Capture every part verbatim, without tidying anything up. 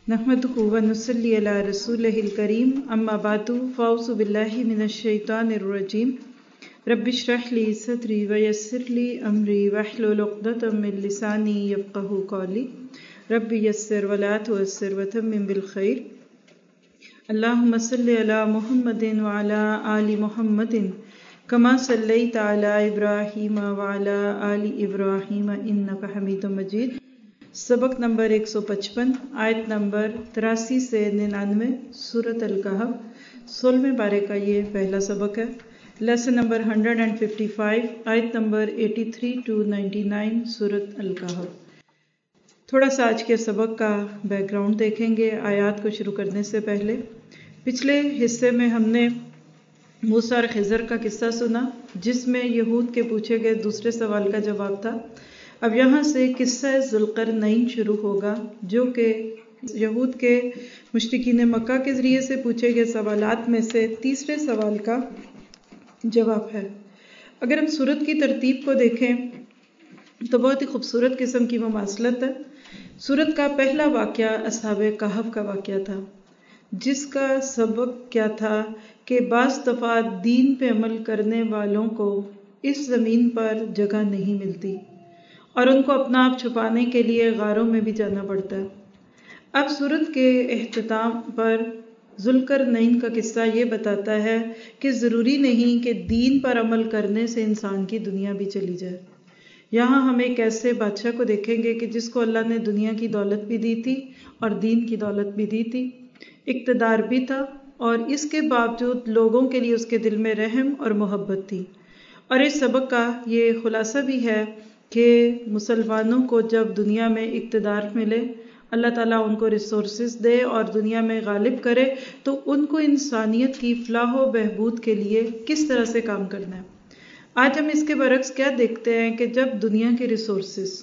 नहमदुहु व नुसल्ली अला रसूलिहिल करीम अम्मा बादु फ़अऊज़ु बिल्लाहि मिनश शैतानिर रजीम रब्बिश्रह ली सदरी व यस्सिर ली अमरी वहलुल उक़दतम मिन लिसानी यफ़क़हू क़ौली रब्बि यस्सिर व ला तुअस्सिर व तम्मिम बिल खैर अल्लाहुम्मा सल्लि अला मुहम्मदिन व अला आलि मुहम्मदिन कमा सल्लैता अला इब्राहीम व अला आलि इब्राहीम इन्नका हमीदुम मजीद। सबक नंबर एक सौ पचपन, आयत नंबर तिरासी से निन्यानवे, सूरत अल-कहफ, सोलहवें पारे का ये पहला सबक है। लेसन नंबर एक सौ पचपन, आयत नंबर तिरासी टू निन्यानवे, सूरत अल-कहफ। थोड़ा सा आज के सबक का बैकग्राउंड देखेंगे आयत को शुरू करने से पहले। पिछले हिस्से में हमने मूसा और खिज़र का किस्सा सुना, जिसमें यहूद के पूछे गए दूसरे सवाल का जवाब था। अब यहाँ से किस्सा ज़ुल्क़रनैन शुरू होगा, जो कि यहूद के मुश्रिकीन मक्का के ज़रिए से पूछे गए सवालात में से तीसरे सवाल का जवाब है। अगर हम सूरत की तरतीब को देखें तो बहुत ही खूबसूरत किस्म की मुमासलत है। सूरत का पहला वाक़या असहाबे कहफ का वाक़या था, जिसका सबक क्या था कि बाज़ दफ़ा दीन पे अमल करने वालों को इस ज़मीन पर जगह नहीं मिलती और उनको अपना आप छुपाने के लिए गारों में भी जाना पड़ता है। अब सूरत के इख्तिताम पर ज़ुल्क़रनैन का किस्सा ये बताता है कि ज़रूरी नहीं कि दीन पर अमल करने से इंसान की दुनिया भी चली जाए। यहाँ हम एक ऐसे बादशाह को देखेंगे कि जिसको अल्लाह ने दुनिया की दौलत भी दी थी और दीन की दौलत भी दी थी, इक़्तिदार भी था, और इसके बावजूद लोगों के लिए उसके दिल में रहम और मोहब्बत थी। और इस सबक का ये खुलासा भी है कि मुसलमानों को जब दुनिया में इक़्तिदार मिले, अल्लाह ताला उनको रिसोर्सेज दे और दुनिया में गालिब करे, तो उनको इंसानियत की फ़लाह व बहबूद के लिए किस तरह से काम करना है। आज हम इसके बरक्स क्या देखते हैं कि जब दुनिया के रिसोर्सेज,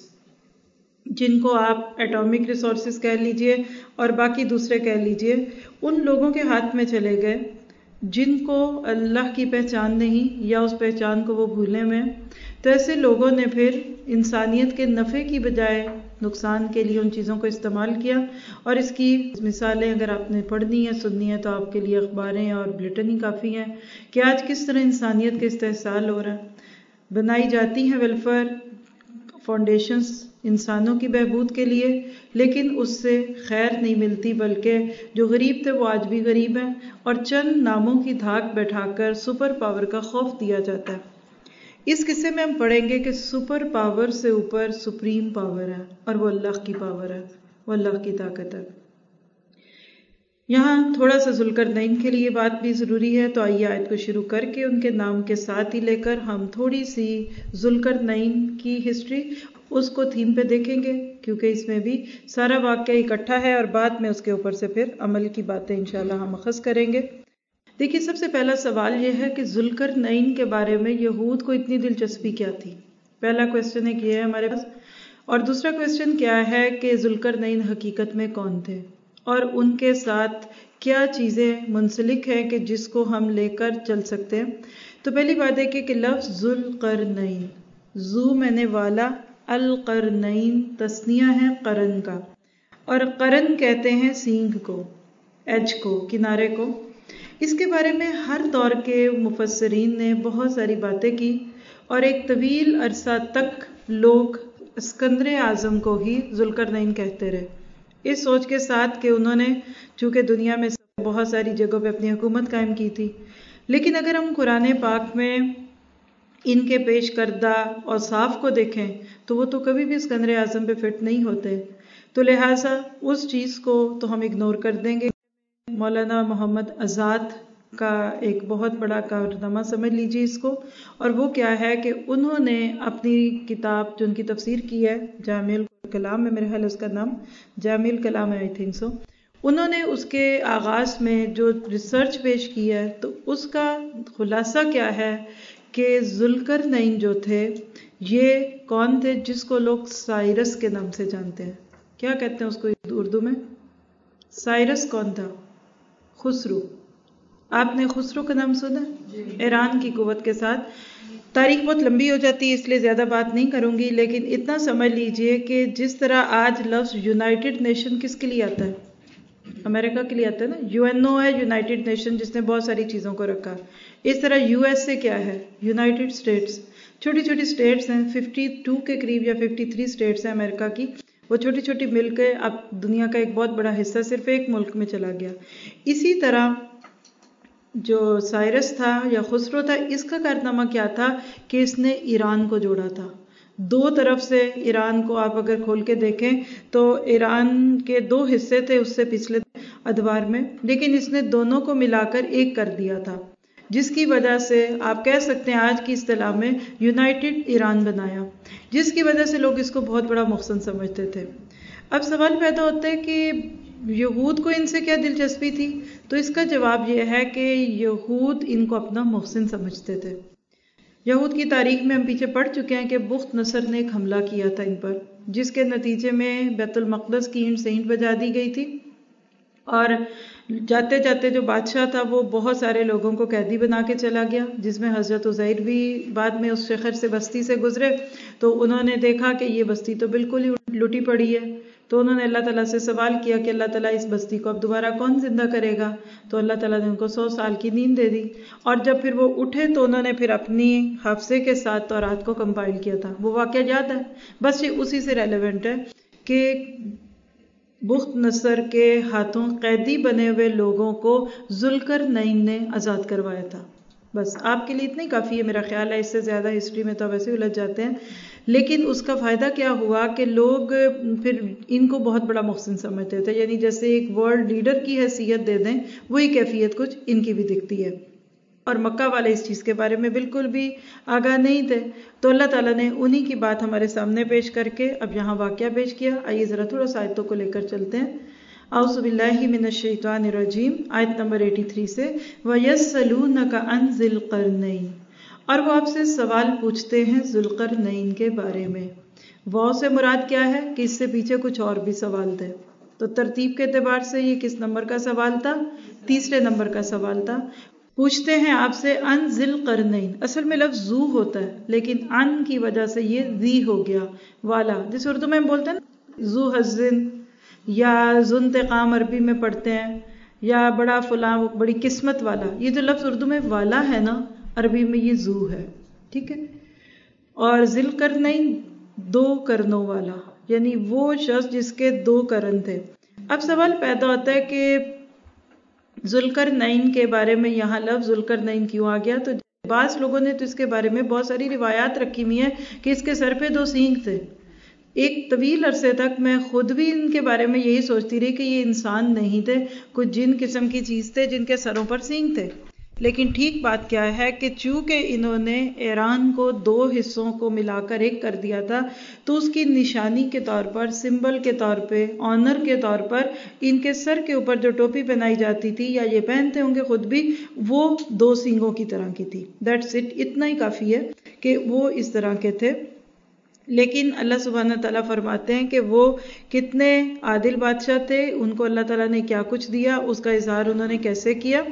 जिनको आप एटॉमिक रिसोर्सेज कह लीजिए और बाकी दूसरे कह लीजिए, उन लोगों के हाथ में चले गए जिनको अल्लाह की पहचान नहीं या उस पहचान को वो भूले में, तो ऐसे लोगों ने फिर इंसानियत के नफ़े की बजाय नुकसान के लिए उन चीज़ों को इस्तेमाल किया। और इसकी मिसालें अगर आपने पढ़नी है, सुननी है, तो आपके लिए अखबारें और बुलेटिन ही काफ़ी हैं कि आज किस तरह इंसानियत के इस्तेहसाल हो रहा है। बनाई जाती हैं वेलफेयर फाउंडेशंस इंसानों की बहबूद के लिए, लेकिन उससे खैर नहीं मिलती, बल्कि जो गरीब थे वो आज भी गरीब हैं और चंद नामों की धाक बैठाकर सुपर पावर का खौफ दिया जाता है। इस किस्से में हम पढ़ेंगे कि सुपर पावर से ऊपर सुप्रीम पावर है और वो अल्लाह की पावर है, वो अल्लाह की ताकत है। यहाँ थोड़ा सा ज़ुल्क़रनैन के लिए बात भी ज़रूरी है, तो आइए आयत को शुरू करके उनके नाम के साथ ही लेकर हम थोड़ी सी ज़ुल्क़रनैन की हिस्ट्री उसको थीम पे देखेंगे, क्योंकि इसमें भी सारा वाक़या इकट्ठा है और बाद में उसके ऊपर से फिर अमल की बातें इंशाल्लाह हम अख़ज़ करेंगे। देखिए, सबसे पहला सवाल यह है कि ज़ुल्क़रनैन के बारे में यहूद को इतनी दिलचस्पी क्या थी। पहला क्वेश्चन एक ये है हमारे पास, और दूसरा क्वेश्चन क्या है कि ज़ुल्क़रनैन हकीकत में कौन थे और उनके साथ क्या चीज़ें मुंसलिक हैं कि जिसको हम लेकर चल सकते हैं। तो पहली बात देखिए कि लफ्ज़ ज़ुल्क़रनैन, ज़ू मैंने वाला, अल-क़रनैन तस्निया है क़रन का, और क़रन कहते हैं सींग को, एज को, किनारे को। इसके बारे में हर दौर के मुफस्सिरीन ने बहुत सारी बातें की और एक तवील अरसा तक लोग सिकंदर आज़म को ही ज़ुल्क़रनैन कहते रहे, इस सोच के साथ कि उन्होंने चूँकि दुनिया में बहुत सारी जगहों पे अपनी हुकूमत कायम की थी। लेकिन अगर हम कुरान पाक में इनके पेश करदा औसाफ को देखें तो वो तो कभी भी सिकंदर आज़म पे फिट नहीं होते, तो लिहाजा उस चीज़ को तो हम इग्नोर कर देंगे। मौलाना मोहम्मद आज़ाद का एक बहुत बड़ा कारनामा समझ लीजिए इसको, और वो क्या है कि उन्होंने अपनी किताब जो उनकी तफसीर की है, जामिउल कलाम है मेरे ख्याल उसका नाम, जामिउल कलाम है आई थिंक सो, उन्होंने उसके आगाज़ में जो रिसर्च पेश की है तो उसका खुलासा क्या है कि ज़ुल्क़रनैन जो थे ये कौन थे, जिसको लोग साइरस के नाम से जानते हैं। क्या कहते हैं उसको उर्दू में? साइरस कौन था? खुसरो। आपने खुसरो का नाम सुना? ईरान की कुव्वत के साथ। तारीख बहुत लंबी हो जाती है इसलिए ज़्यादा बात नहीं करूँगी, लेकिन इतना समझ लीजिए कि जिस तरह आज लफ्ज़ यूनाइटेड नेशन किसके लिए आता है, امریکہ کے لیے آتا ہے نا، یو این او ہے یونائٹڈ نیشن جس نے بہت ساری چیزوں کو رکھا. اس طرح یو ایس اے کیا ہے؟ United States. چھوٹی چھوٹی اسٹیٹس ہیں، ففٹی ٹو کے قریب یا ففٹی تھری اسٹیٹس ہیں امریکہ کی. وہ چھوٹی چھوٹی مل کے اب دنیا کا ایک بہت بڑا حصہ صرف ایک ملک میں چلا گیا. اسی طرح جو سائرس تھا یا خسرو تھا، اس کا کارنامہ کیا تھا کہ اس نے ایران کو جوڑا تھا. دو طرف سے ایران کو آپ اگر کھول کے دیکھیں تو ایران کے دو حصے تھے اس سے پچھلے ادوار میں، لیکن اس نے دونوں کو ملا کر ایک کر دیا تھا، جس کی وجہ سے آپ کہہ سکتے ہیں آج کی اصطلاح میں یونائٹڈ ایران بنایا، جس کی وجہ سے لوگ اس کو بہت بڑا محسن سمجھتے تھے. اب سوال پیدا ہوتا ہے کہ یہود کو ان سے کیا دلچسپی تھی؟ تو اس کا جواب یہ ہے کہ یہود ان کو اپنا محسن سمجھتے تھے. یہود کی تاریخ میں ہم پیچھے پڑھ چکے ہیں کہ بخت نصر نے ایک حملہ کیا تھا ان پر، جس کے نتیجے میں بیت المقدس کی اینٹ سے اینٹ بجا دی گئی تھی، اور جاتے جاتے جو بادشاہ تھا وہ بہت سارے لوگوں کو قیدی بنا کے چلا گیا، جس میں حضرت عزیر بھی بعد میں اس شہر سے بستی سے گزرے. تو انہوں نے دیکھا کہ یہ بستی تو بالکل ہی لٹی پڑی ہے، تو انہوں نے اللہ تعالیٰ سے سوال کیا کہ اللہ تعالیٰ اس بستی کو اب دوبارہ کون زندہ کرے گا؟ تو اللہ تعالیٰ نے ان کو سو سال کی نیند دے دی. اور جب پھر وہ اٹھے تو انہوں نے پھر اپنی حافظے کے ساتھ تورات کو کمپائل کیا تھا. وہ واقعہ یاد ہے؟ بس یہ اسی سے ریلیونٹ ہے کہ بخت نصر کے ہاتھوں قیدی بنے ہوئے لوگوں کو ذوالقرنین نے آزاد کروایا تھا. بس آپ کے لیے اتنا ہی کافی ہے میرا خیال ہے، اس سے زیادہ ہسٹری میں تو ویسے الجھ جاتے ہیں. لیکن اس کا فائدہ کیا ہوا کہ لوگ پھر ان کو بہت بڑا محسن سمجھتے تھے، یعنی جیسے ایک ورلڈ لیڈر کی حیثیت دے دیں، وہی کیفیت کچھ ان کی بھی دکھتی ہے. اور مکہ والے اس چیز کے بارے میں بالکل بھی آگاہ نہیں تھے. تو اللہ تعالیٰ نے انہی کی بات ہمارے سامنے پیش کر کے اب یہاں واقعہ پیش کیا. آئیے ذرا تھوڑا سا آیتوں کو لے کر چلتے ہیں. اعوذ باللہ من الشیطان الرجیم، آیت نمبر اٹھاسی سے، وَيَسْأَلُونَكَ عَنْ ذِي الْقَرْنَيْنِ، اور وہ آپ سے سوال پوچھتے ہیں ذوالقرنین کے بارے میں. واو سے مراد کیا ہے کہ اس سے پیچھے کچھ اور بھی سوال تھے. تو ترتیب کے اعتبار سے یہ کس نمبر کا سوال تھا؟ تیسرے نمبر کا سوال تھا. پوچھتے ہیں آپ سے ان ذی القرنین. اصل میں لفظ ذو ہوتا ہے، لیکن ان کی وجہ سے یہ ذی ہو گیا، والا. جس اردو میں ہم بولتے ہیں نا ذو حظٍ، یا ذو انتقام عربی میں پڑھتے ہیں، یا بڑا فلاں بڑی قسمت والا. یہ جو لفظ اردو میں والا ہے نا، عربی میں یہ ذو ہے، ٹھیک ہے. اور ذی القرنین دو کرنوں والا، یعنی وہ شخص جس کے دو کرن تھے. اب سوال پیدا ہوتا ہے کہ ذوالقرنین کے بارے میں یہاں لفظ ذوالقرنین کیوں آ گیا؟ تو بعض لوگوں نے تو اس کے بارے میں بہت ساری روایات رکھی ہوئی ہیں کہ اس کے سر پہ دو سینگ تھے. ایک طویل عرصے تک میں خود بھی ان کے بارے میں یہی سوچتی رہی کہ یہ انسان نہیں تھے، کچھ جن قسم کی چیز تھے جن کے سروں پر سینگ تھے. لیکن ٹھیک بات کیا ہے کہ چونکہ انہوں نے ایران کو دو حصوں کو ملا کر ایک کر دیا تھا، تو اس کی نشانی کے طور پر، سمبل کے طور پہ، آنر کے طور پر ان کے سر کے اوپر جو ٹوپی پہنائی جاتی تھی، یا یہ پہنتے ہوں گے خود بھی، وہ دو سینگوں کی طرح کی تھی. That's it. اتنا ہی کافی ہے کہ وہ اس طرح کے تھے. لیکن اللہ سبحانہ تعالیٰ فرماتے ہیں کہ وہ کتنے عادل بادشاہ تھے، ان کو اللہ تعالیٰ نے کیا کچھ دیا، اس کا اظہار انہوں نے کیسے کیا.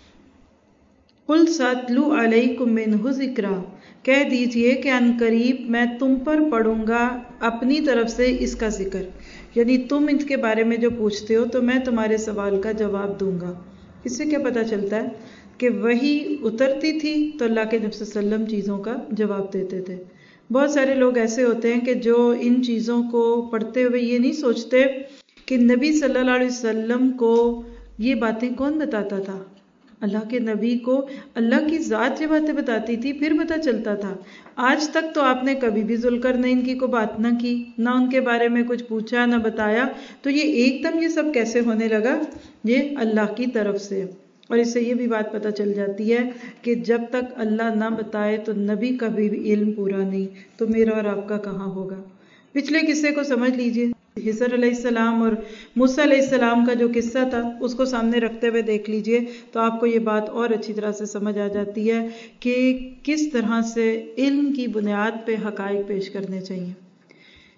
قُلْ سَأَتْلُو عَلَيْكُمْ مِنْهُ ذِكْرًا، کہہ دیجئے کہ ان قریب میں تم پر پڑھوں گا اپنی طرف سے اس کا ذکر، یعنی تم اس کے بارے میں جو پوچھتے ہو تو میں تمہارے سوال کا جواب دوں گا. اس سے کیا پتہ چلتا ہے کہ وحی اترتی تھی تو اللہ کے نبی صلی اللہ علیہ وسلم چیزوں کا جواب دیتے تھے. بہت سارے لوگ ایسے ہوتے ہیں کہ جو ان چیزوں کو پڑھتے ہوئے یہ نہیں سوچتے کہ نبی صلی اللہ علیہ وسلم کو یہ باتیں کون بتاتا تھا. اللہ کے نبی کو اللہ کی ذات یہ باتیں بتاتی تھی، پھر پتہ چلتا تھا. آج تک تو آپ نے کبھی بھی ذوالقرنین کی کوئی بات نہ کی، نہ ان کے بارے میں کچھ پوچھا، نہ بتایا. تو یہ ایک دم یہ سب کیسے ہونے لگا؟ یہ اللہ کی طرف سے. اور اس سے یہ بھی بات پتہ چل جاتی ہے کہ جب تک اللہ نہ بتائے تو نبی کا بھی علم پورا نہیں، تو میرا اور آپ کا کہاں ہوگا. پچھلے قصے کو سمجھ لیجئے. خضر علیہ السلام اور موسیٰ علیہ السلام کا جو قصہ تھا اس کو سامنے رکھتے ہوئے دیکھ لیجئے تو آپ کو یہ بات اور اچھی طرح سے سمجھ آ جاتی ہے کہ کس طرح سے علم کی بنیاد پہ حقائق پیش کرنے چاہیے.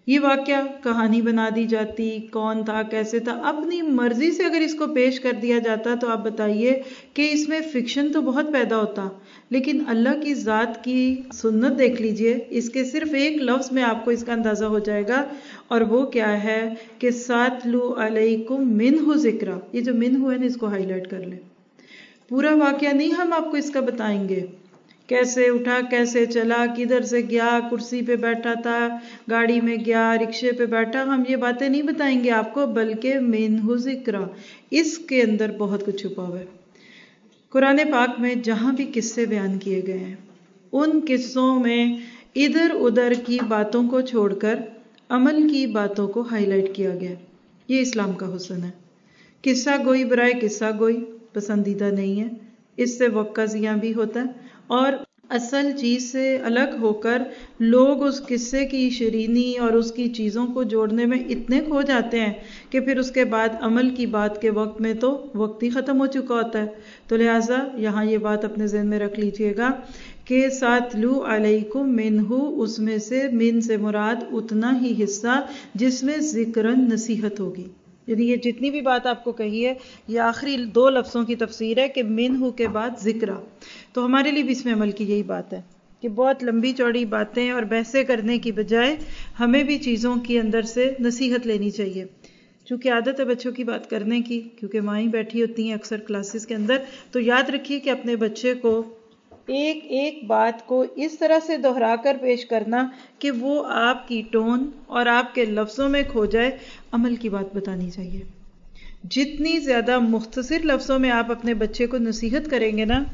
یہ واقعہ کہانی بنا دی جاتی، کون تھا کیسے تھا، اپنی مرضی سے اگر اس کو پیش کر دیا جاتا تو آپ بتائیے کہ اس میں فکشن تو بہت پیدا ہوتا، لیکن اللہ کی ذات کی سنت دیکھ لیجئے، اس کے صرف ایک لفظ میں آپ کو اس کا اندازہ ہو جائے گا، اور وہ کیا ہے کہ ساتلو علیکم منہ ذکرہ. یہ جو منہ ہے نا اس کو ہائی لائٹ کر لیں. پورا واقعہ نہیں ہم آپ کو اس کا بتائیں گے، کیسے اٹھا کیسے چلا، کدھر سے گیا، کرسی پہ بیٹھا تھا، گاڑی میں گیا، رکشے پہ بیٹھا، ہم یہ باتیں نہیں بتائیں گے آپ کو، بلکہ منہ ذکرہ، اس کے اندر بہت کچھ چھپا ہوا ہے. قرآن پاک میں جہاں بھی قصے بیان کیے گئے ہیں ان قصوں میں ادھر ادھر کی باتوں کو چھوڑ کر عمل کی باتوں کو ہائی لائٹ کیا گیا. یہ اسلام کا حسن ہے. قصہ گوئی برائے قصہ گوئی پسندیدہ نہیں ہے، اس سے وقت کا ضیاع بھی ہوتا ہے، اور اصل چیز سے الگ ہو کر لوگ اس قصے کی شیرینی اور اس کی چیزوں کو جوڑنے میں اتنے کھو جاتے ہیں کہ پھر اس کے بعد عمل کی بات کے وقت میں تو وقت ہی ختم ہو چکا ہوتا ہے. تو لہٰذا یہاں یہ بات اپنے ذہن میں رکھ لیجئے گا کہ ساتلو علیکم منہ، اس میں سے من سے مراد اتنا ہی حصہ جس میں ذکرن نصیحت ہوگی. یعنی یہ جتنی بھی بات آپ کو کہی ہے یہ آخری دو لفظوں کی تفسیر ہے کہ منہ کے بعد ذکرہ. تو ہمارے لیے بھی اس میں عمل کی یہی بات ہے کہ بہت لمبی چوڑی باتیں اور بحثیں کرنے کی بجائے ہمیں بھی چیزوں کی اندر سے نصیحت لینی چاہیے. چونکہ عادت ہے بچوں کی بات کرنے کی، کیونکہ مائیں بیٹھی ہوتی ہیں اکثر کلاسز کے اندر، تو یاد رکھیے کہ اپنے بچے کو ایک ایک بات کو اس طرح سے دہرا کر پیش کرنا کہ وہ آپ کی ٹون اور آپ کے لفظوں میں کھو جائے. عمل کی بات بتانی چاہیے. جتنی زیادہ مختصر لفظوں میں آپ اپنے بچے کو نصیحت کریں گے نا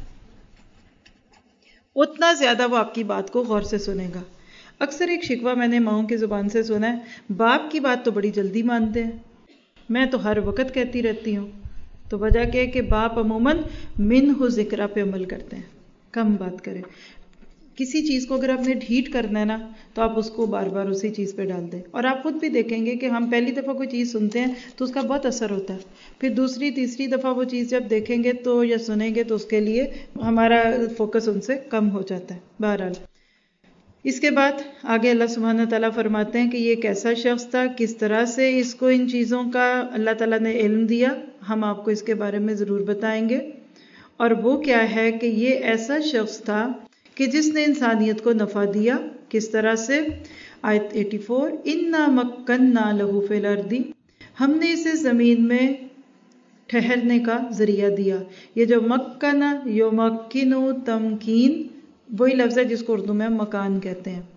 اتنا زیادہ وہ آپ کی بات کو غور سے سنے گا. اکثر ایک شکوہ میں نے ماؤں کی زبان سے سنا ہے، باپ کی بات تو بڑی جلدی مانتے ہیں، میں تو ہر وقت کہتی رہتی ہوں. تو وجہ کیا ہے کہ باپ عموماً منہ ذکرہ پہ عمل کرتے ہیں، کم بات کریں. کسی چیز کو اگر آپ نے ڈھیٹ کرنا ہے نا تو آپ اس کو بار بار اسی چیز پہ ڈال دیں. اور آپ خود بھی دیکھیں گے کہ ہم پہلی دفعہ کوئی چیز سنتے ہیں تو اس کا بہت اثر ہوتا ہے، پھر دوسری تیسری دفعہ وہ چیز جب دیکھیں گے تو یا سنیں گے تو اس کے لیے ہمارا فوکس ان سے کم ہو جاتا ہے. بہرحال اس کے بعد آگے اللہ سبحانہ تعالیٰ فرماتے ہیں کہ یہ ایک ایسا شخص تھا، کس طرح سے اس کو ان چیزوں کا اللہ تعالیٰ نے علم دیا، ہم آپ کو اس کے بارے میں ضرور بتائیں گے. اور وہ کیا ہے کہ یہ ایسا شخص تھا کہ جس نے انسانیت کو نفع دیا. کس طرح سے؟ آیت چوراسی، اِنَّا مَكَّنَّا لَهُ فِي الْأَرْضِ، ہم نے اسے زمین میں ٹھہرنے کا ذریعہ دیا. یہ جو مکنا یمکنو تمکین وہی لفظ ہے جس کو اردو میں مکان کہتے ہیں،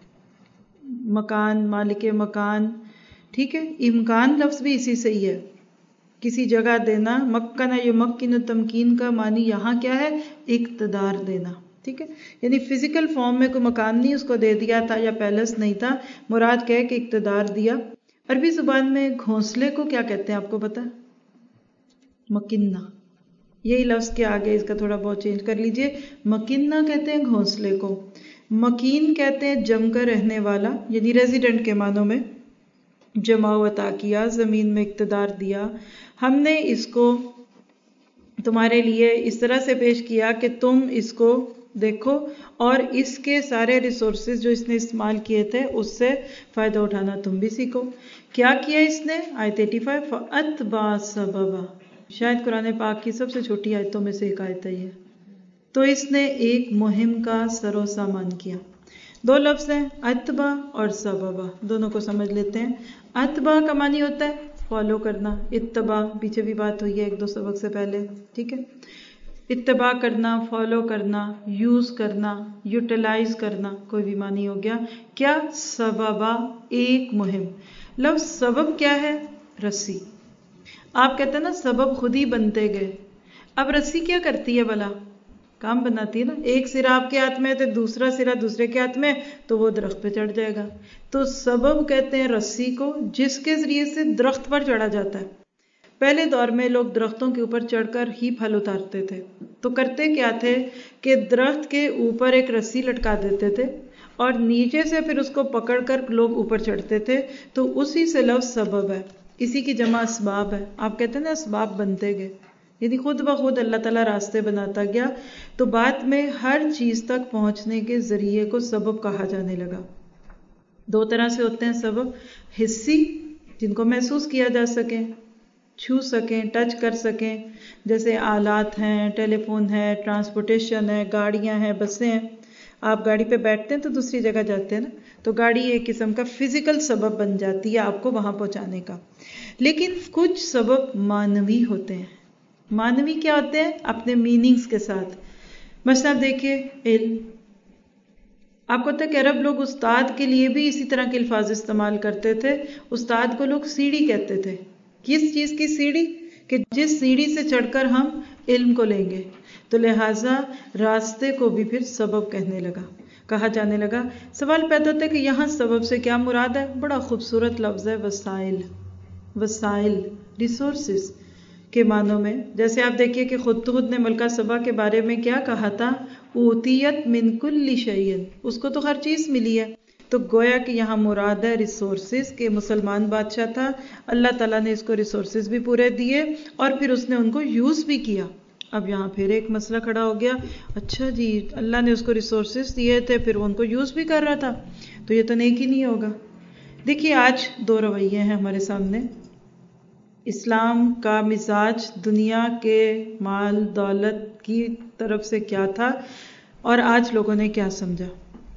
مکان، مالک مکان، ٹھیک ہے. امکان لفظ بھی اسی سے ہی ہے، کسی جگہ دینا. مکنا یمکنو تمکین کا معنی یہاں کیا ہے؟ اقتدار دینا، ٹھیک ہے. یعنی فزیکل فارم میں کوئی مکان نہیں اس کو دے دیا تھا یا پیلس نہیں تھا، مراد کہے کہ اقتدار دیا. عربی زبان میں گھونسلے کو کیا کہتے ہیں آپ کو پتا؟ مکنہ. یہی لفظ کے آگے اس کا تھوڑا بہت چینج کر لیجئے. مکنہ کہتے ہیں گھونسلے کو، مکین کہتے ہیں جم کر رہنے والا، یعنی ریزیڈنٹ کے معنوں میں. جماؤ عطا کیا، زمین میں اقتدار دیا. ہم نے اس کو تمہارے لیے اس طرح سے پیش کیا کہ تم اس کو دیکھو اور اس کے سارے ریسورسز جو اس نے استعمال کیے تھے اس سے فائدہ اٹھانا تم بھی سیکھو. کیا کیا اس نے؟ آیت پچاسی، فَأَتْبَعَ سَبَبًا، شاید قرآن پاک کی سب سے چھوٹی آیتوں میں سے ایک آیت ہے یہ. تو اس نے ایک مہم کا سر و سامان کیا. دو لفظ ہیں، اتبا اور سببا، دونوں کو سمجھ لیتے ہیں. اتبا کا معنی ہوتا ہے فالو کرنا، اتباع پیچھے بھی بات ہوئی ہے ایک دو سبق سے پہلے، ٹھیک ہے. اتباع کرنا، فالو کرنا، یوز کرنا، یوٹیلائز کرنا، کوئی بھی معنی ہو گیا. کیا؟ سببا، ایک مہم. لفظ سبب کیا ہے؟ رسی. آپ کہتے ہیں نا سبب خود ہی بنتے گئے. اب رسی کیا کرتی ہے بھلا؟ کام بناتی ہے نا. ایک سرا آپ کے ہاتھ میں ہے تو دوسرا سرا دوسرے کے ہاتھ میں تو وہ درخت پہ چڑھ جائے گا. تو سبب کہتے ہیں رسی کو جس کے ذریعے سے درخت پر چڑھا جاتا ہے. پہلے دور میں لوگ درختوں کے اوپر چڑھ کر ہی پھل اتارتے تھے. تو کرتے کیا تھے کہ درخت کے اوپر ایک رسی لٹکا دیتے تھے اور نیچے سے پھر اس کو پکڑ کر لوگ اوپر چڑھتے تھے. تو اسی سے لفظ سبب ہے، اسی کی جمع اسباب ہے. آپ کہتے ہیں نا اسباب بنتے گئے، یعنی خود بخود اللہ تعالیٰ راستے بناتا گیا. تو بعد میں ہر چیز تک پہنچنے کے ذریعے کو سبب کہا جانے لگا. دو طرح سے ہوتے ہیں سبب، حسی جن کو محسوس کیا جا سکے، چھو سکیں، ٹچ کر سکیں، جیسے آلات ہیں، ٹیلی فون ہے، ٹرانسپورٹیشن ہے، گاڑیاں ہیں، بسیں ہیں. آپ گاڑی پہ بیٹھتے ہیں تو دوسری جگہ جاتے ہیں نا، تو گاڑی ایک قسم کا فزیکل سبب بن جاتی ہے آپ کو وہاں پہنچانے کا. لیکن کچھ سبب معنوی ہوتے ہیں. معنوی کیا ہوتے ہیں؟ اپنے میننگز کے ساتھ. مثلا آپ دیکھیے علم. آپ کو پتہ ہے کہ عرب لوگ استاد کے لیے بھی اسی طرح کے الفاظ استعمال کرتے تھے. استاد کو لوگ سیڑھی کہتے تھے. کس چیز کی سیڑھی؟ کہ جس سیڑھی سے چڑھ کر ہم علم کو لیں گے. تو لہٰذا راستے کو بھی پھر سبب کہنے لگا، کہا جانے لگا. سوال پیدا ہوتا ہے کہ یہاں سبب سے کیا مراد ہے؟ بڑا خوبصورت لفظ ہے وسائل. وسائل ریسورسز کے معنوں میں. جیسے آپ دیکھیے کہ خود خود نے ملکہ سبا کے بارے میں کیا کہا تھا؟ اوتیت من کل شیء، اس کو تو ہر چیز ملی ہے. تو گویا کہ یہاں مراد ہے ریسورسز، کہ مسلمان بادشاہ تھا، اللہ تعالیٰ نے اس کو ریسورسز بھی پورے دیے اور پھر اس نے ان کو یوز بھی کیا. اب یہاں پھر ایک مسئلہ کھڑا ہو گیا، اچھا جی اللہ نے اس کو ریسورسز دیے تھے پھر وہ ان کو یوز بھی کر رہا تھا، تو یہ تو نیک ہی نہیں ہوگا. دیکھیے آج دو رویے ہیں ہمارے سامنے. اسلام کا مزاج دنیا کے مال دولت کی طرف سے کیا تھا اور آج لوگوں نے کیا سمجھا.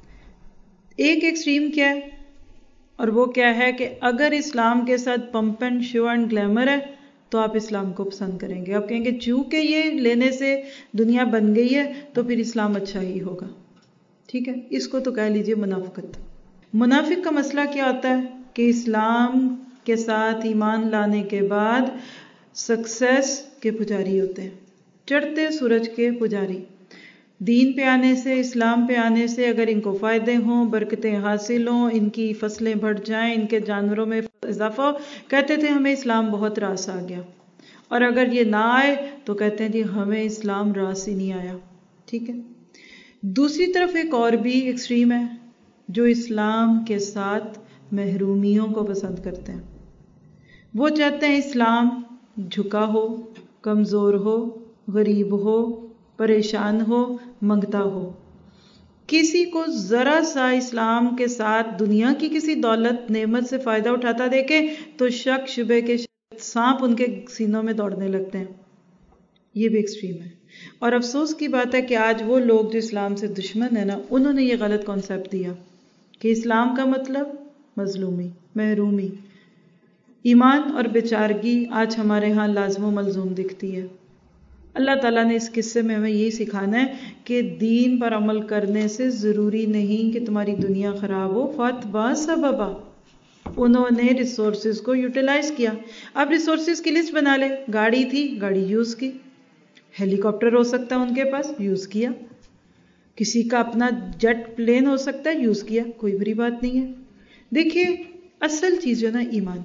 ایک ایکسٹریم کیا ہے اور وہ کیا ہے کہ اگر اسلام کے ساتھ pomp and show and glamour ہے تو آپ اسلام کو پسند کریں گے. آپ کہیں گے چونکہ یہ لینے سے دنیا بن گئی ہے تو پھر اسلام اچھا ہی ہوگا. ٹھیک ہے، اس کو تو کہہ لیجئے منافقت. منافق کا مسئلہ کیا ہوتا ہے کہ اسلام کے ساتھ ایمان لانے کے بعد سکسیس کے پجاری ہوتے ہیں، چڑھتے سورج کے پجاری. دین پہ آنے سے، اسلام پہ آنے سے اگر ان کو فائدے ہوں، برکتیں حاصل ہوں، ان کی فصلیں بڑھ جائیں، ان کے جانوروں میں اضافہ ہو، کہتے تھے ہمیں اسلام بہت راس آ گیا. اور اگر یہ نہ آئے تو کہتے ہیں جی ہمیں اسلام راس ہی نہیں آیا. ٹھیک ہے. دوسری طرف ایک اور بھی ایکسٹریم ہے جو اسلام کے ساتھ محرومیوں کو پسند کرتے ہیں. وہ چاہتے ہیں اسلام جھکا ہو، کمزور ہو، غریب ہو، پریشان ہو، منگتا ہو. کسی کو ذرا سا اسلام کے ساتھ دنیا کی کسی دولت نعمت سے فائدہ اٹھاتا دیکھے تو شک شبے کے سانپ ان کے سینوں میں دوڑنے لگتے ہیں. یہ بھی ایکسٹریم ہے. اور افسوس کی بات ہے کہ آج وہ لوگ جو اسلام سے دشمن ہیں نا، انہوں نے یہ غلط کانسیپٹ دیا کہ اسلام کا مطلب مظلومی، محرومی. ایمان اور بیچارگی آج ہمارے ہاں لازم و ملزوم دکھتی ہے. اللہ تعالیٰ نے اس قصے میں ہمیں یہی سکھانا ہے کہ دین پر عمل کرنے سے ضروری نہیں کہ تمہاری دنیا خراب ہو. فَاتْبَعَ سَبَبًا، انہوں نے ریسورسز کو یوٹیلائز کیا. اب ریسورسز کی لسٹ بنا لے. گاڑی تھی، گاڑی یوز کی. ہیلی کاپٹر ہو سکتا ہے ان کے پاس، یوز کیا. کسی کا اپنا جیٹ پلین ہو سکتا ہے، یوز کیا. کوئی بری بات نہیں ہے. دیکھیے اصل چیز جو نا ایمان.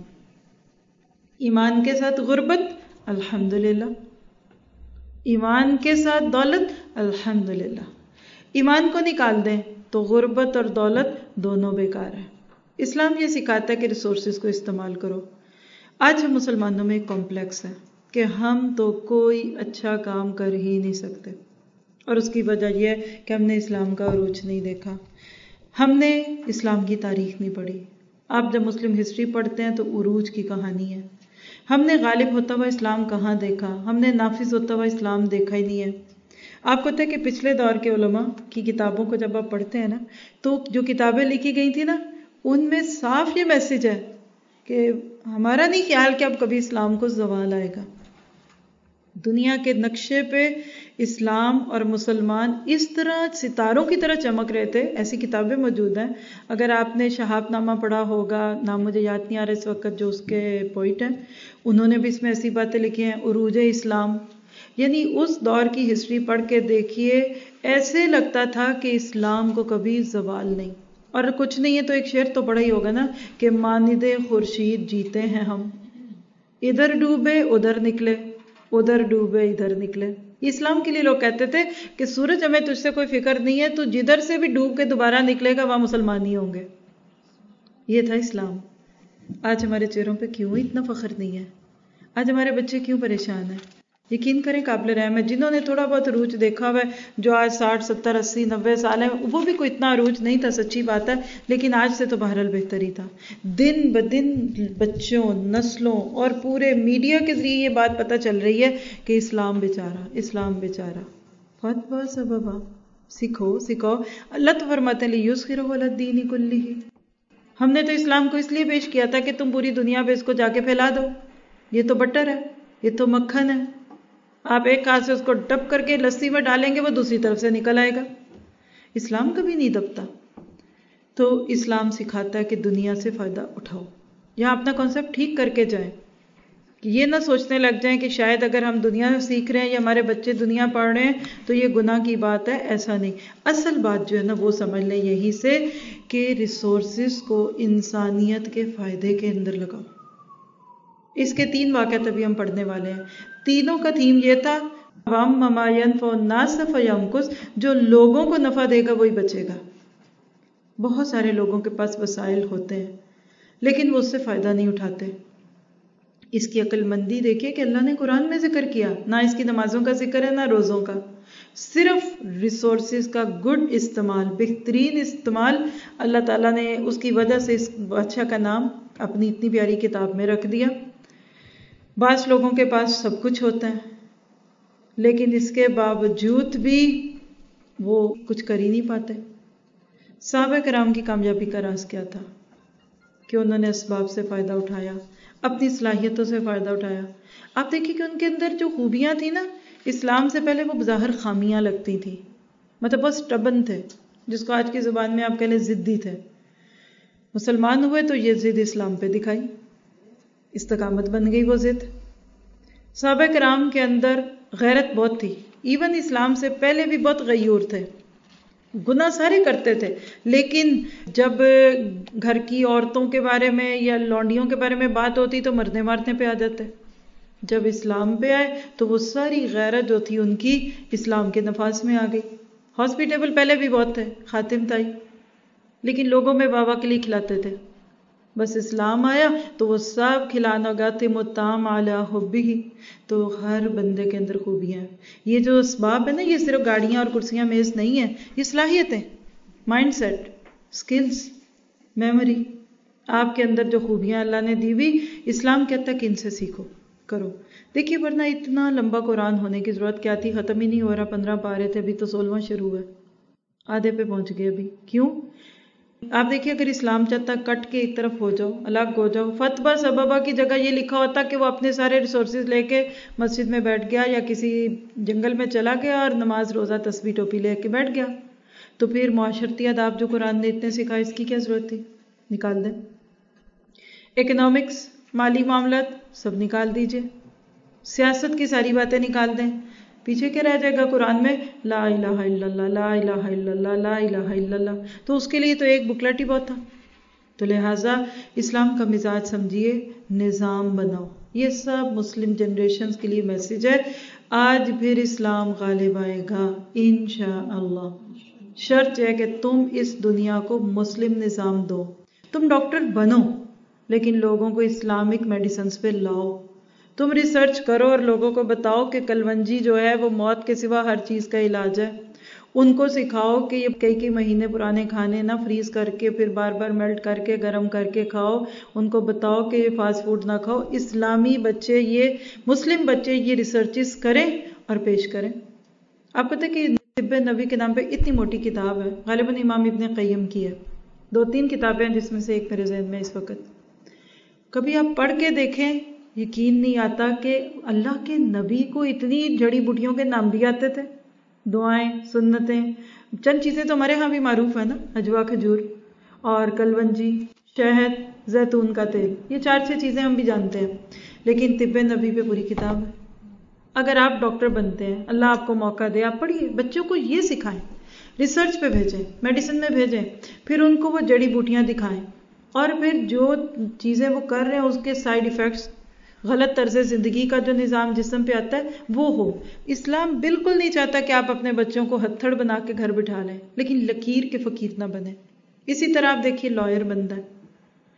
ایمان کے ساتھ غربت الحمدللہ، ایمان کے ساتھ دولت الحمدللہ. ایمان کو نکال دیں تو غربت اور دولت دونوں بیکار ہیں. اسلام یہ سکھاتا ہے کہ ریسورسز کو استعمال کرو. آج ہم مسلمانوں میں ایک کمپلیکس ہے کہ ہم تو کوئی اچھا کام کر ہی نہیں سکتے، اور اس کی وجہ یہ ہے کہ ہم نے اسلام کا عروج نہیں دیکھا، ہم نے اسلام کی تاریخ نہیں پڑھی. آپ جب مسلم ہسٹری پڑھتے ہیں تو عروج کی کہانی ہے. ہم نے غالب ہوتا ہوا اسلام کہاں دیکھا؟ ہم نے نافذ ہوتا ہوا اسلام دیکھا ہی نہیں ہے. آپ کو پتہ ہے کہ پچھلے دور کے علماء کی کتابوں کو جب آپ پڑھتے ہیں نا، تو جو کتابیں لکھی گئی تھی نا، ان میں صاف یہ میسج ہے کہ ہمارا نہیں خیال کہ اب کبھی اسلام کو زوال آئے گا. دنیا کے نقشے پہ اسلام اور مسلمان اس طرح ستاروں کی طرح چمک رہے تھے. ایسی کتابیں موجود ہیں. اگر آپ نے شہاب نامہ پڑھا ہوگا، نام مجھے یاد نہیں آ رہا اس وقت جو اس کے پوئٹ ہیں، انہوں نے بھی اس میں ایسی باتیں لکھی ہیں. عروج اسلام، یعنی اس دور کی ہسٹری پڑھ کے دیکھیے، ایسے لگتا تھا کہ اسلام کو کبھی زوال نہیں. اور کچھ نہیں ہے تو ایک شعر تو پڑھا ہی ہوگا نا کہ ماند خورشید جیتے ہیں ہم، ادھر ڈوبے ادھر نکلے، ادھر ڈوبے ادھر نکلے. اسلام کے لیے لوگ کہتے تھے کہ سورج ہمیں تجھ سے کوئی فکر نہیں ہے، تو جدھر سے بھی ڈوب کے دوبارہ نکلے گا وہاں مسلمان ہی ہوں گے. یہ تھا اسلام. آج ہمارے چہروں پہ کیوں اتنا فخر نہیں ہے؟ آج ہمارے بچے کیوں پریشان ہیں؟ یقین کریں قابل رحم ہے. جنہوں نے تھوڑا بہت عروج دیکھا ہوا ہے, جو آج ساٹھ ستر اسی نوے سال ہیں, وہ بھی کوئی اتنا عروج نہیں تھا, سچی بات ہے, لیکن آج سے تو بہرحال بہتر ہی تھا. دن بدن بچوں, نسلوں اور پورے میڈیا کے ذریعے یہ بات پتہ چل رہی ہے کہ اسلام بیچارہ, اسلام بیچارہ. فتویٰ سببا, سیکھو سیکھو. اللہ تو فرماتے ہیں لیسخرہ علی الدین کلہ, ہم نے تو اسلام کو اس لیے پیش کیا تھا کہ تم پوری دنیا پہ اس کو جا کے پھیلا دو. یہ تو بٹر ہے, یہ تو مکھن ہے, آپ ایک ہاتھ سے اس کو ڈب کر کے لسی میں ڈالیں گے وہ دوسری طرف سے نکل آئے گا. اسلام کبھی نہیں دبتا. تو اسلام سکھاتا ہے کہ دنیا سے فائدہ اٹھاؤ. یہاں اپنا کانسیپٹ ٹھیک کر کے جائیں, کہ یہ نہ سوچنے لگ جائیں کہ شاید اگر ہم دنیا سیکھ رہے ہیں یا ہمارے بچے دنیا پڑھ رہے ہیں تو یہ گناہ کی بات ہے. ایسا نہیں. اصل بات جو ہے نا وہ سمجھ لیں یہی سے کہ ریسورسز کو انسانیت کے فائدے کے اندر لگاؤ. اس کے تین واقعات ابھی ہم پڑھنے والے ہیں. تینوں کا تھیم یہ تھا وَأَمَّا مَا يَنْفَعُ النَّاسَ فَيَمْكُثْ, جو لوگوں کو نفع دے گا وہی بچے گا. بہت سارے لوگوں کے پاس وسائل ہوتے ہیں لیکن وہ اس سے فائدہ نہیں اٹھاتے. اس کی عقل مندی دیکھیے کہ اللہ نے قرآن میں ذکر کیا, نہ اس کی نمازوں کا ذکر ہے نہ روزوں کا, صرف ریسورسز کا گڈ استعمال, بہترین استعمال. اللہ تعالیٰ نے اس کی وجہ سے اس بادشاہ کا نام اپنی اتنی پیاری کتاب میں رکھ دیا. بعض لوگوں کے پاس سب کچھ ہوتا ہے لیکن اس کے باوجود بھی وہ کچھ کر ہی نہیں پاتے. صحابہ کرام کی کامیابی کا راز کیا تھا کہ انہوں نے اسباب سے فائدہ اٹھایا, اپنی صلاحیتوں سے فائدہ اٹھایا. آپ دیکھیں کہ ان کے اندر جو خوبیاں تھیں نا, اسلام سے پہلے وہ بظاہر خامیاں لگتی تھیں. مطلب بہت سٹبن تھے, جس کو آج کی زبان میں آپ کہہ لیں ضدی تھے. مسلمان ہوئے تو یہ ضد اسلام پہ دکھائی, استقامت بن گئی وہ ضد. صحابہ کرام کے اندر غیرت بہت تھی, ایون اسلام سے پہلے بھی بہت غیور تھے, گناہ سارے کرتے تھے, لیکن جب گھر کی عورتوں کے بارے میں یا لونڈیوں کے بارے میں بات ہوتی تو مرنے مارنے پہ آ جاتے. جب اسلام پہ آئے تو وہ ساری غیرت جو تھی ان کی اسلام کے نفاذ میں آ گئی. ہاسپیٹیبل پہلے بھی بہت تھے, خاتم تائی, لیکن لوگوں میں واہ واہ کے لیے کھلاتے تھے. بس اسلام آیا تو وہ سب کھلانا گاتے متام علی حبہ, تو ہر بندے کے اندر خوبیاں ہیں. یہ جو اسباب ہے نا, یہ صرف گاڑیاں اور کرسیاں میز نہیں ہیں, یہ صلاحیتیں, مائنڈ سیٹ, سکلز, میموری. آپ کے اندر جو خوبیاں اللہ نے دی ہوئی, اسلام کہتا ہے کہ ان سے سیکھو, کرو. دیکھیے ورنہ اتنا لمبا قرآن ہونے کی ضرورت کیا تھی, ختم ہی نہیں ہو رہا. پندرہ پارے تھے, ابھی تو سولہواں شروع ہے, آدھے پہ پہنچ گئے ابھی. کیوں؟ آپ دیکھیے اگر اسلام چاہتا کٹ کے ایک طرف ہو جاؤ, الگ ہو جاؤ, فتویٰ سببا کی جگہ یہ لکھا ہوتا کہ وہ اپنے سارے ریسورسز لے کے مسجد میں بیٹھ گیا یا کسی جنگل میں چلا گیا اور نماز روزہ تسبیح ٹوپی لے کے بیٹھ گیا. تو پھر معاشرتی آداب جو قرآن نے اتنے سکھائے, اس کی کیا ضرورت تھی؟ نکال دیں. اکنامکس, مالی معاملات, سب نکال دیجئے. سیاست کی ساری باتیں نکال دیں. پیچھے کیا رہ جائے گا قرآن میں؟ لا الہ الا اللہ, لا الہ الا اللہ, لا الہ الا اللہ. تو اس کے لیے تو ایک بکلٹ ہی بہت تھا. تو لہٰذا اسلام کا مزاج سمجھیے, نظام بناؤ. یہ سب مسلم جنریشنز کے لیے میسیج ہے. آج پھر اسلام غالب آئے گا انشاءاللہ. شرط ہے کہ تم اس دنیا کو مسلم نظام دو. تم ڈاکٹر بنو لیکن لوگوں کو اسلامک میڈیسنز پہ لاؤ. تم ریسرچ کرو اور لوگوں کو بتاؤ کہ کلونجی جو ہے وہ موت کے سوا ہر چیز کا علاج ہے. ان کو سکھاؤ کہ یہ کئی کئی مہینے پرانے کھانے نہ فریز کر کے پھر بار بار میلٹ کر کے گرم کر کے کھاؤ. ان کو بتاؤ کہ یہ فاسٹ فوڈ نہ کھاؤ. اسلامی بچے, یہ مسلم بچے یہ ریسرچز کریں اور پیش کریں. آپ پتہ کہ طب نبی کے نام پہ اتنی موٹی کتاب ہے, غالباً امام ابن قیم کی ہے. دو تین کتابیں ہیں جس میں سے ایک میرے ذہن میں اس وقت. کبھی آپ پڑھ کے دیکھیں, یقین نہیں آتا کہ اللہ کے نبی کو اتنی جڑی بوٹیوں کے نام بھی آتے تھے. دعائیں, سنتیں, چند چیزیں تو ہمارے ہاں بھی معروف ہیں نا, اجوا کھجور اور کلونجی, شہد, زیتون کا تیل, یہ چار چھ چیزیں ہم بھی جانتے ہیں. لیکن طب نبی پہ پوری کتاب ہے. اگر آپ ڈاکٹر بنتے ہیں, اللہ آپ کو موقع دے, آپ پڑھیے, بچوں کو یہ سکھائیں, ریسرچ پہ بھیجیں, میڈیسن میں بھیجیں, پھر ان کو وہ جڑی بوٹیاں دکھائیں, اور پھر جو چیزیں وہ کر رہے ہیں اس کے سائیڈ ایفیکٹس, غلط طرز زندگی کا جو نظام جسم پہ آتا ہے وہ ہو. اسلام بالکل نہیں چاہتا کہ آپ اپنے بچوں کو ہتھڑ بنا کے گھر بٹھا لیں, لیکن لکیر کے فقیر نہ بنیں. اسی طرح آپ دیکھیے لائر بنتا ہے,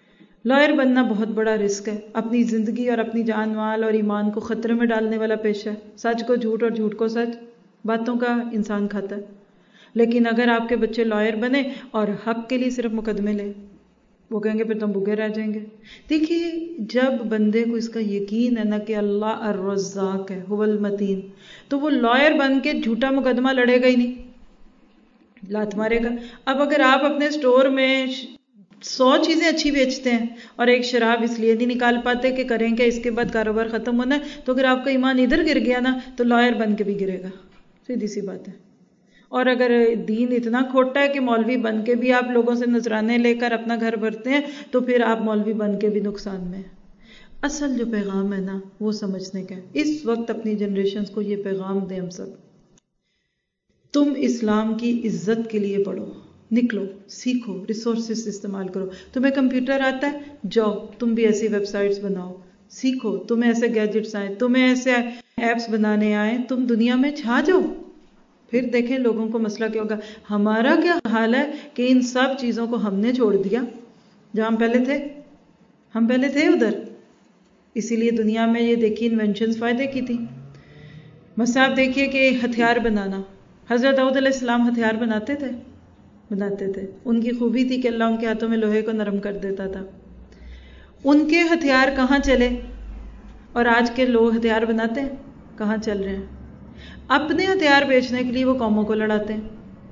لائر بننا بہت بڑا رسک ہے، اپنی زندگی اور اپنی جان مال اور ایمان کو خطرے میں ڈالنے والا پیشہ ہے. سچ کو جھوٹ اور جھوٹ کو سچ، باتوں کا انسان کھاتا ہے. لیکن اگر آپ کے بچے لائر بنے اور حق کے لیے صرف مقدمے لیں، وہ کہیں گے پھر تم بھوکے رہ جائیں گے. دیکھیے جب بندے کو اس کا یقین ہے نا کہ اللہ الرزاق ہے، هو المتین، تو وہ لائر بن کے جھوٹا مقدمہ لڑے گا ہی نہیں، لات مارے گا. اب اگر آپ اپنے سٹور میں سو چیزیں اچھی بیچتے ہیں اور ایک شراب اس لیے نہیں نکال پاتے کہ کریں کہ اس کے بعد کاروبار ختم ہونا ہے، تو اگر آپ کا ایمان ادھر گر گیا نا تو لائر بن کے بھی گرے گا. سیدھی سی بات ہے. اور اگر دین اتنا کھوٹا ہے کہ مولوی بن کے بھی آپ لوگوں سے نذرانے لے کر اپنا گھر بھرتے ہیں تو پھر آپ مولوی بن کے بھی نقصان میں ہیں. اصل جو پیغام ہے نا وہ سمجھنے کا ہے. اس وقت اپنی جنریشنز کو یہ پیغام دیں ہم سب، تم اسلام کی عزت کے لیے پڑھو، نکلو، سیکھو، ریسورسز استعمال کرو. تمہیں کمپیوٹر آتا ہے، جاؤ تم بھی ایسی ویب سائٹس بناؤ، سیکھو. تمہیں ایسے گیجٹس آئیں، تمہیں ایسے ایپس بنانے آئیں، تم دنیا میں چھا جاؤ. پھر دیکھیں لوگوں کو مسئلہ کیا ہوگا. ہمارا کیا حال ہے کہ ان سب چیزوں کو ہم نے چھوڑ دیا جہاں ہم پہلے تھے. ہم پہلے تھے ادھر. اسی لیے دنیا میں یہ دیکھیے انوینشنز فائدے کی تھی. مثلا آپ دیکھیے کہ ہتھیار بنانا، حضرت داؤد علیہ السلام ہتھیار بناتے تھے بناتے تھے ان کی خوبی تھی کہ اللہ ان کے ہاتھوں میں لوہے کو نرم کر دیتا تھا. ان کے ہتھیار کہاں چلے اور آج کے لوگ ہتھیار بناتے ہیں کہاں چل رہے ہیں. اپنے ہتھیار بیچنے کے لیے وہ قوموں کو لڑاتے ہیں.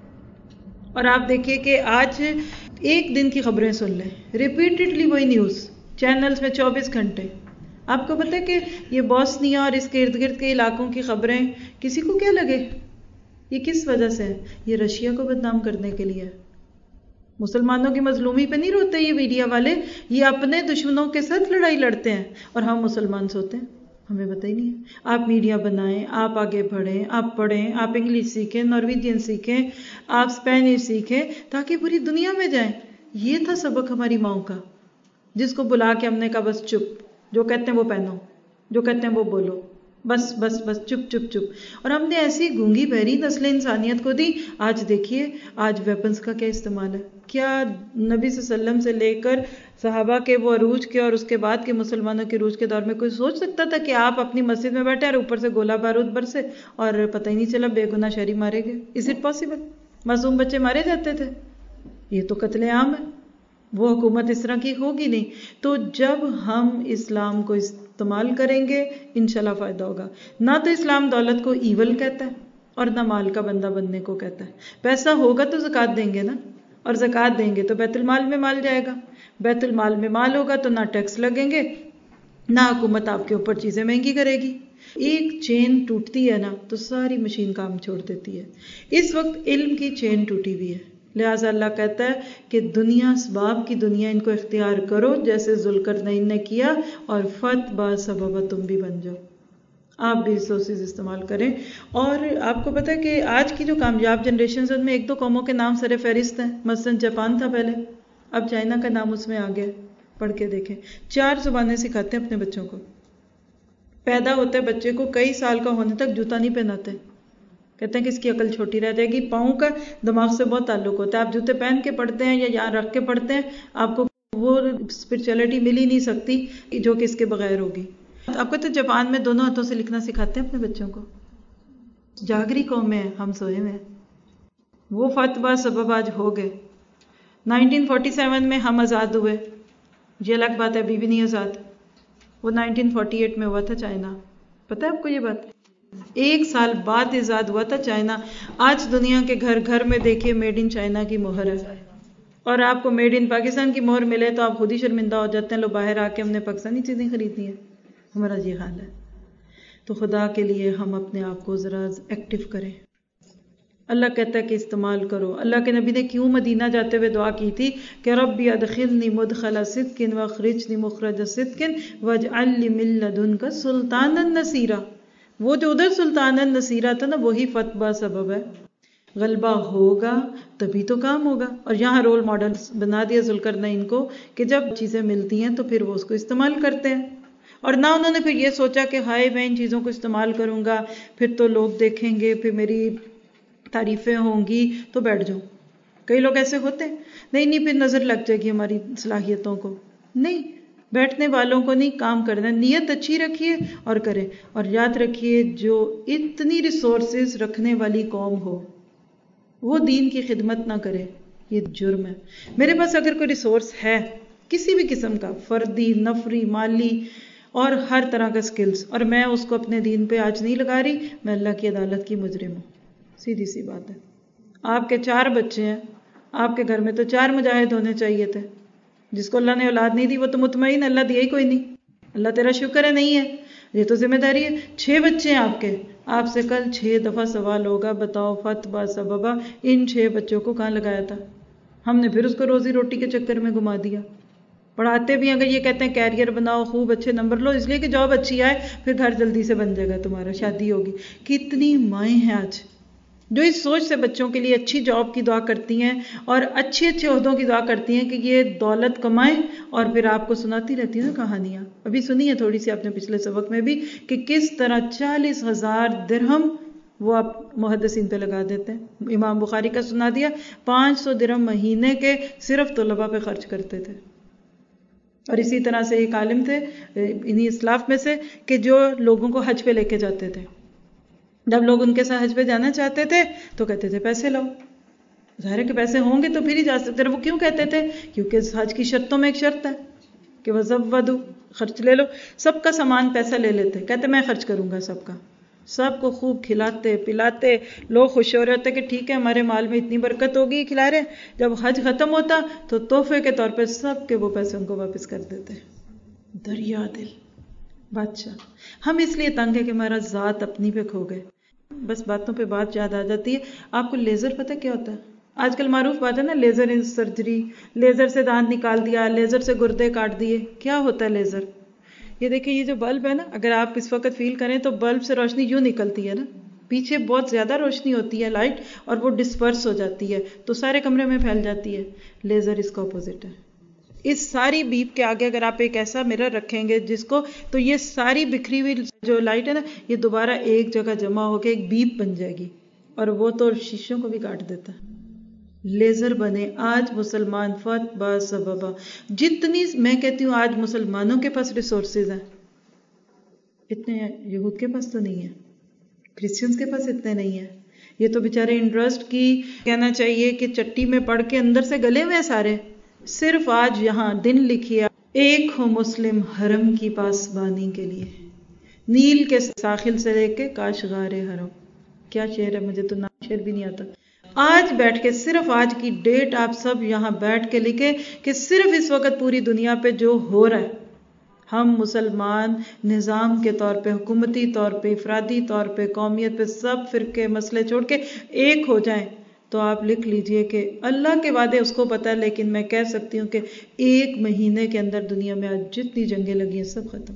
اور آپ دیکھیے کہ آج ایک دن کی خبریں سن لیں، ریپیٹڈلی وہی نیوز چینلز میں چوبیس گھنٹے. آپ کو پتہ ہے کہ یہ بوسنیا اور اس کے ارد گرد کے علاقوں کی خبریں کسی کو کیا لگے، یہ کس وجہ سے ہے؟ یہ رشیا کو بدنام کرنے کے لیے. مسلمانوں کی مظلومی پہ نہیں روتے یہ میڈیا والے، یہ اپنے دشمنوں کے ساتھ لڑائی لڑتے ہیں اور ہم مسلمان سوتے ہیں. ہمیں پتہ ہی نہیں ہے. آپ میڈیا بنائیں، آپ آگے بڑھیں، آپ پڑھیں، آپ انگلش سیکھیں، نارویجین سیکھیں، آپ اسپینش سیکھیں تاکہ پوری دنیا میں جائیں. یہ تھا سبق ہماری ماؤں کا، جس کو بلا کے ہم نے کہا بس چپ، جو کہتے ہیں وہ پہنو، جو کہتے ہیں وہ بولو، بس بس بس چپ چپ چپ. اور ہم نے ایسی گونگی بہری نسل انسانیت کو دی. آج دیکھیے آج ویپنز کا کیا استعمال ہے. کیا نبی صلی اللہ علیہ وسلم سے لے کر صحابہ کے وہ عروج کے اور اس کے بعد کے مسلمانوں کے عروج کے دور میں کوئی سوچ سکتا تھا کہ آپ اپنی مسجد میں بیٹھے اور اوپر سے گولہ بارود برسے اور پتہ ہی نہیں چلا بے گناہ شہری مارے گئے؟ Is it possible? معصوم بچے مارے جاتے تھے. یہ تو قتل عام ہے. وہ حکومت اس طرح کی ہوگی نہیں. تو جب ہم اسلام کو استعمال کریں گے انشاءاللہ فائدہ ہوگا. نہ تو اسلام دولت کو ایول کہتا ہے اور نہ مال کا بندہ بننے کو کہتا ہے. پیسہ ہوگا تو زکوٰۃ دیں گے نا، اور زکوٰۃ دیں گے تو بیت المال میں مال جائے گا. بیت المال میں مال ہوگا تو نہ ٹیکس لگیں گے، نہ حکومت آپ کے اوپر چیزیں مہنگی کرے گی. ایک چین ٹوٹتی ہے نا تو ساری مشین کام چھوڑ دیتی ہے. اس وقت علم کی چین ٹوٹی ہوئی ہے. لہٰذا اللہ کہتا ہے کہ دنیا اسباب کی دنیا ان کو اختیار کرو جیسے ذوالقرنین نے کیا، اور فت با سبب تم بھی بن جاؤ. آپ بھی ریسورسز استعمال کریں. اور آپ کو پتہ ہے کہ آج کی جو کامیاب جنریشنز ان میں ایک دو قوموں کے نام سر فہرست ہیں. مثلاً جاپان تھا پہلے، اب چائنا کا نام اس میں آ گیا. پڑھ کے دیکھیں، چار زبانیں سکھاتے ہیں اپنے بچوں کو. پیدا ہوتا ہے بچے کو کئی سال کا ہونے تک جوتا نہیں پہناتے، کہتے ہیں کہ اس کی عقل چھوٹی رہ جائے گی. پاؤں کا دماغ سے بہت تعلق ہوتا ہے. آپ جوتے پہن کے پڑھتے ہیں یا یہاں رکھ کے پڑھتے ہیں، آپ کو وہ اسپرچولیٹی مل ہی نہیں سکتی جو کہ اس کے بغیر ہوگی. آپ کو تو جاپان میں دونوں ہاتھوں سے لکھنا سکھاتے ہیں اپنے بچوں کو. جاگری قوم میں ہم سوئے میں. وہ فتویٰ سبب آج ہو گئے. نائنٹین فورٹی سیون میں ہم آزاد ہوئے، یہ الگ بات ہے، ابھی بھی نہیں آزاد. وہ نائنٹین فورٹی ایٹ میں ہوا تھا چائنا. پتہ ہے آپ کو یہ بات؟ ایک سال بعد آزاد ہوا تھا چائنا. آج دنیا کے گھر گھر میں دیکھیے میڈ ان چائنا کی مہر ہے. اور آپ کو میڈ ان پاکستان کی مہر ملے تو آپ خود ہی شرمندہ ہو جاتے ہیں، لو باہر آ کے ہم نے پاکستانی چیزیں خریدی ہیں. ہمارا یہ حال ہے. تو خدا کے لیے ہم اپنے آپ کو ذرا ایکٹیو کریں. اللہ کہتا ہے کہ استعمال کرو. اللہ کے نبی نے کیوں مدینہ جاتے ہوئے دعا کی تھی کہ ربی ادخلنی مدخل صدق واخرجنی مخرج صدق واجعل لی من لدنک سلطانا نصیرا. وہ جو ادھر سلطان نصیرہ تھا نا وہی فتویٰ سبب ہے. غلبہ ہوگا تبھی تو کام ہوگا. اور یہاں رول ماڈل بنا دیا ذوالقرنین کو کہ جب چیزیں ملتی ہیں تو پھر وہ اس کو استعمال کرتے ہیں. اور نہ انہوں نے پھر یہ سوچا کہ ہائے میں ان چیزوں کو استعمال کروں گا پھر تو لوگ دیکھیں گے، پھر میری تعریفیں ہوں گی تو بیٹھ جاؤں. کئی لوگ ایسے ہوتے ہیں، نہیں نہیں پھر نظر لگ جائے گی ہماری صلاحیتوں کو. نہیں، بیٹھنے والوں کو نہیں، کام کرنا، نیت اچھی رکھیے اور کریں. اور یاد رکھیے جو اتنی ریسورسز رکھنے والی قوم ہو وہ دین کی خدمت نہ کرے، یہ جرم ہے. میرے پاس اگر کوئی ریسورس ہے کسی بھی قسم کا، فردی، نفری، مالی اور ہر طرح کا سکلز، اور میں اس کو اپنے دین پہ آج نہیں لگا رہی، میں اللہ کی عدالت کی مجرم ہوں. سیدھی سی بات ہے. آپ کے چار بچے ہیں، آپ کے گھر میں تو چار مجاہد ہونے چاہیے تھے. جس کو اللہ نے اولاد نہیں دی وہ تو مطمئن اللہ دیا ہی کوئی نہیں. اللہ تیرا شکر ہے نہیں ہے، یہ تو ذمہ داری ہے. چھ بچے ہیں آپ کے، آپ سے کل چھ دفعہ سوال ہوگا، بتاؤ فتبہ سببہ ان چھ بچوں کو کہاں لگایا تھا؟ ہم نے پھر اس کو روزی روٹی کے چکر میں گھما دیا. پڑھاتے بھی اگر یہ کہتے ہیں کیریئر بناؤ، خوب اچھے نمبر لو، اس لیے کہ جاب اچھی آئے، پھر گھر جلدی سے بن جائے گا تمہارا، شادی ہوگی. کتنی مائیں ہیں آج جو اس سوچ سے بچوں کے لیے اچھی جاب کی دعا کرتی ہیں اور اچھے اچھے عہدوں کی دعا کرتی ہیں کہ یہ دولت کمائیں، اور پھر آپ کو سناتی رہتی ہیں نا کہانیاں. ابھی سنی ہے تھوڑی سی آپ نے پچھلے سبق میں بھی، کہ کس طرح چالیس ہزار درہم وہ آپ محدثین پہ لگا دیتے ہیں. امام بخاری کا سنا دیا، پانچ سو درہم مہینے کے صرف طلباء پہ خرچ کرتے تھے. اور اسی طرح سے ایک عالم تھے انہی اسلاف میں سے کہ جو لوگوں کو حج پہ لے کے جاتے تھے. جب لوگ ان کے ساتھ حج پہ جانا چاہتے تھے تو کہتے تھے پیسے لاؤ. ظاہر ہے کہ پیسے ہوں گے تو پھر ہی جا سکتے. وہ کیوں کہتے تھے؟ کیونکہ حج کی شرطوں میں ایک شرط ہے کہ وَزَوَّدُوا، خرچ لے لو. سب کا سامان پیسہ لے لیتے، کہتے میں خرچ کروں گا سب کا. سب کو خوب کھلاتے پلاتے، لوگ خوش ہو رہے ہوتے کہ ٹھیک ہے ہمارے مال میں اتنی برکت ہوگی، کھلا رہے. جب حج ختم ہوتا تو تحفے کے طور پہ سب کے وہ پیسے ان کو واپس کر دیتے. دریا دل بادشاہ. ہم اس لیے تنگ ہے کہ ہمارا ذات اپنی پہ کھو گئے. بس باتوں پہ بات یاد آ جاتی ہے. آپ کو لیزر پتہ کیا ہوتا ہے؟ آج کل معروف بات ہے نا، لیزر سرجری، لیزر سے دانت نکال دیا، لیزر سے گردے کاٹ دیے. کیا ہوتا ہے لیزر؟ یہ دیکھیں، یہ جو بلب ہے نا، اگر آپ اس وقت فیل کریں تو بلب سے روشنی یوں نکلتی ہے نا، پیچھے بہت زیادہ روشنی ہوتی ہے لائٹ، اور وہ ڈسپرس ہو جاتی ہے تو سارے کمرے میں پھیل جاتی ہے. لیزر اس کا اپوزٹ ہے. اس ساری بیپ کے آگے اگر آپ ایک ایسا مرر رکھیں گے جس کو، تو یہ ساری بکھری ہوئی جو لائٹ ہے نا، یہ دوبارہ ایک جگہ جمع ہو کے ایک بیپ بن جائے گی، اور وہ تو شیشوں کو بھی کاٹ دیتا ہے. لیزر بنے آج مسلمان فت با سببا. جتنی میں کہتی ہوں آج مسلمانوں کے پاس ریسورسز ہیں اتنے یہود کے پاس تو نہیں ہے، کرسچنز کے پاس اتنے نہیں ہیں. یہ تو بیچارے انٹرسٹ کی کہنا چاہیے کہ چٹی میں پڑھ کے اندر سے گلے ہوئے سارے. صرف آج یہاں دن لکھیا، ایک ہو مسلم حرم کی پاسبانی کے لیے، نیل کے ساحل سے لے کے کاشغار حرم. کیا شعر ہے، مجھے تو نام شعر بھی نہیں آتا. آج بیٹھ کے صرف آج کی ڈیٹ آپ سب یہاں بیٹھ کے لکھیں کہ صرف اس وقت پوری دنیا پہ جو ہو رہا ہے، ہم مسلمان نظام کے طور پہ، حکومتی طور پہ، افرادی طور پہ، قومیت پہ، سب فرقے مسئلے چھوڑ کے ایک ہو جائیں، تو آپ لکھ لیجئے کہ اللہ کے وعدے اس کو پتہ ہے، لیکن میں کہہ سکتی ہوں کہ ایک مہینے کے اندر دنیا میں آج جتنی جنگیں لگی ہیں سب ختم،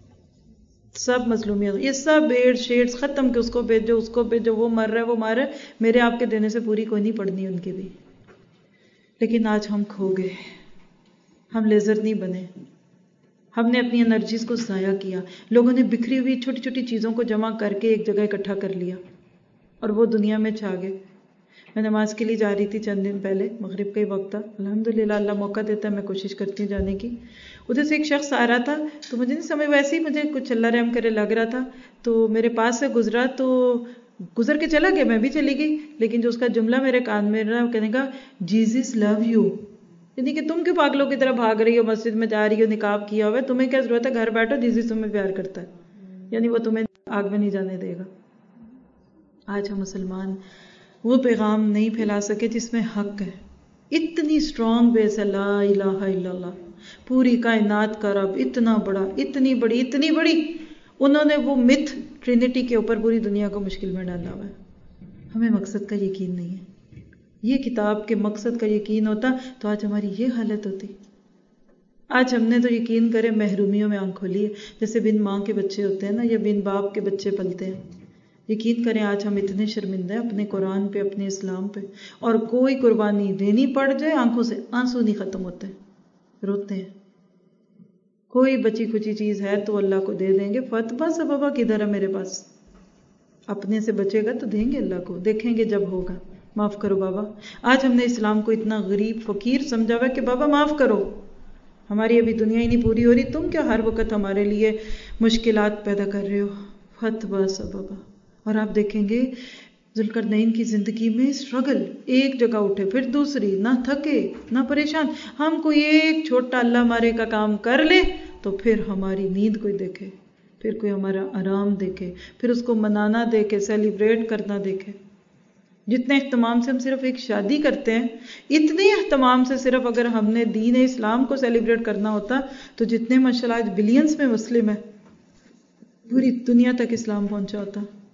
سب مظلومیت، یہ سب ایڈ شیڈز ختم، کہ اس کو بھیجو اس کو بھیجو، وہ مر رہا ہے وہ مر رہا ہے، میرے آپ کے دینے سے پوری کوئی نہیں پڑنی ان کی بھی. لیکن آج ہم کھو گئے، ہم لیزر نہیں بنے. ہم نے اپنی انرجیز کو ضائع کیا. لوگوں نے بکھری ہوئی چھوٹی چھوٹی چیزوں کو جمع کر کے ایک جگہ اکٹھا کر لیا اور وہ دنیا میں چھا گئے. میں نماز کے لیے جا رہی تھی چند دن پہلے، مغرب کا ہی وقت تھا، الحمدللہ اللہ موقع دیتا ہے، میں کوشش کرتی ہوں جانے کی. ادھر سے ایک شخص آ رہا تھا تو مجھے نہیں سمجھ، ویسے ہی مجھے کچھ اللہ رحم کرے لگ رہا تھا، تو میرے پاس سے گزرا تو گزر کے چلا گیا، میں بھی چلی گئی. لیکن جو اس کا جملہ میرے کان میں رہا، وہ کہنے کا جیزس لو یو، یعنی کہ تم کیوں پاگلوں کی طرح بھاگ رہی ہو، مسجد میں جا رہی ہو، نقاب کیا ہوا ہے، تمہیں کیا ضرورت ہے، گھر بیٹھو، جیزس تمہیں پیار کرتا ہے، یعنی وہ تمہیں آگ میں نہیں جانے دے گا. آج ہم مسلمان وہ پیغام نہیں پھیلا سکے جس میں حق ہے. اتنی اسٹرانگ بیس ہے لا الہ الا اللہ، پوری کائنات کا رب، اتنا بڑا، اتنی بڑی اتنی بڑی، انہوں نے وہ متھ ٹرینٹی کے اوپر پوری دنیا کو مشکل میں ڈالا ہوا ہے. ہمیں مقصد کا یقین نہیں ہے. یہ کتاب کے مقصد کا یقین ہوتا تو آج ہماری یہ حالت ہوتی. آج ہم نے تو یقین کرے محرومیوں میں آنکھ کھولی ہے، جیسے بن ماں کے بچے ہوتے ہیں نا، یا بن باپ کے بچے پلتے ہیں. یقین کریں آج ہم اتنے شرمندہ ہیں اپنے قرآن پہ، اپنے اسلام پہ، اور کوئی قربانی دینی پڑ جائے آنکھوں سے آنسو نہیں ختم ہوتے، روتے ہیں. کوئی بچی کچی چیز ہے تو اللہ کو دے دیں گے. فتبہ سببہ کدھر ہے میرے پاس؟ اپنے سے بچے گا تو دیں گے اللہ کو، دیکھیں گے جب ہوگا. معاف کرو بابا. آج ہم نے اسلام کو اتنا غریب فقیر سمجھا ہوا کہ بابا معاف کرو. ہماری ابھی دنیا ہی نہیں پوری ہو رہی، تم کیا ہر وقت ہمارے لیے مشکلات پیدا کر رہے ہو؟ فتویٰ سببا۔ اور آپ دیکھیں گے ذوالقرنین کی زندگی میں اسٹرگل، ایک جگہ اٹھے پھر دوسری، نہ تھکے نہ پریشان۔ ہم کوئی ایک چھوٹا اللہ مارے کا کام کر لے تو پھر ہماری نیند کوئی دیکھے، پھر کوئی ہمارا آرام دیکھے، پھر اس کو منانا دیکھے، سیلیبریٹ کرنا دیکھے۔ جتنے اہتمام سے ہم صرف ایک شادی کرتے ہیں، اتنے اہتمام سے صرف اگر ہم نے دین اسلام کو سیلیبریٹ کرنا ہوتا تو جتنے ماشاءاللہ آج بلینز میں مسلم ہیں، پوری دنیا تک اسلام پہنچا ہوتا۔